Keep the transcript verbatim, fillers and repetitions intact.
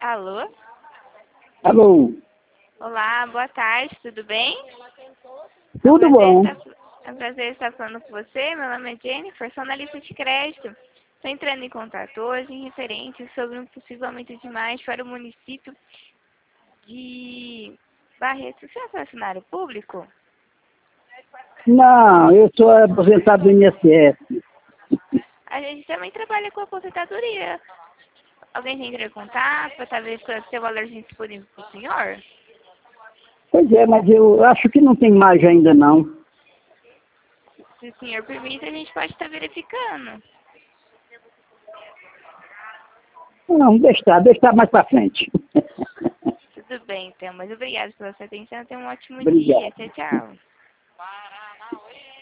Alô? Alô, Olá, boa tarde, tudo bem? tudo é um bom? prazer estar- É um prazer estar falando com você. Meu nome é Jennifer, sou analista de crédito. Estou entrando em contato hoje em referente sobre um possível aumento de margem para o município de Barreto. Você é funcionário público? Não, eu sou aposentado do I N S S. A gente também trabalha com aposentadoria. Alguém tem entrou em contato para talvez conhecer o valor disponível para o senhor? Pois é, mas eu acho que não tem mais ainda não. Se o senhor permite, a gente pode estar verificando. Não, deixa, deixa mais para frente. Tudo bem, então. Mas obrigada pela sua atenção. Tenha um ótimo dia. Obrigado. Tchau, tchau.